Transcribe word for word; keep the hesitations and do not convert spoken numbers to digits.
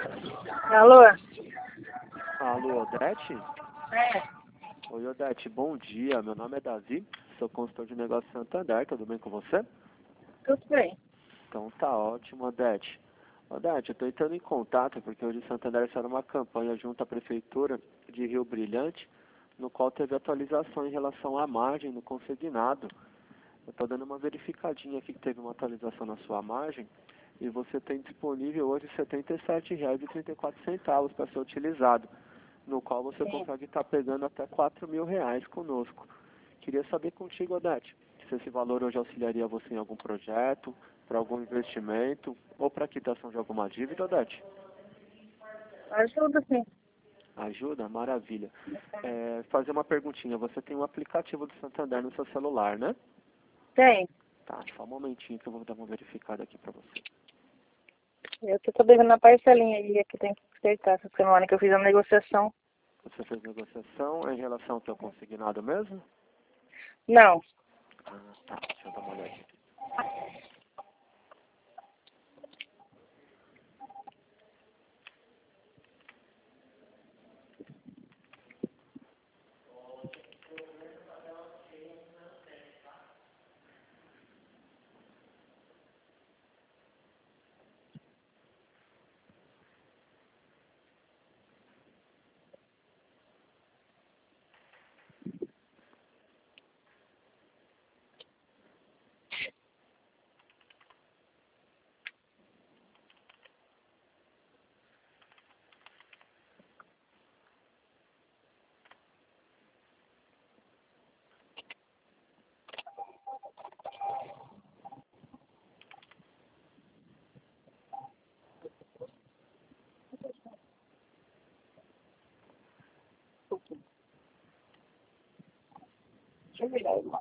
Alô? Alô, Odete? É, Oi, Odete, bom dia. Meu nome é Davi, sou consultor de negócios Santander, tudo bem com você? tudo bem. Então tá ótimo, Odete. Odete, eu estou entrando em contato porque hoje o Santander saiu uma campanha junto à Prefeitura de Rio Brilhante, no qual teve atualização em relação à margem no consignado. Eu estou dando uma verificadinha aqui que teve uma atualização na sua margem e você tem disponível hoje setenta e sete reais e trinta e quatro centavos para ser utilizado, no qual você Sim. consegue estar pegando até quatro mil reais conosco. Queria saber contigo, Odete, se esse valor hoje auxiliaria você em algum projeto, para algum investimento ou para quitação de alguma dívida, Odete? Ajuda, sim. Ajuda? Maravilha. É, fazer uma perguntinha, você tem um aplicativo do Santander no seu celular, né? Tem. Tá, só um momentinho que eu vou dar uma verificada aqui para você. Eu tô devendo na parcelinha aí, que tem que acertar essa semana que eu fiz a negociação. Você fez negociação em relação ao teu consignado mesmo? Não. Ah, tá, deixa eu dar uma olhada aqui. Deixa eu virar ele.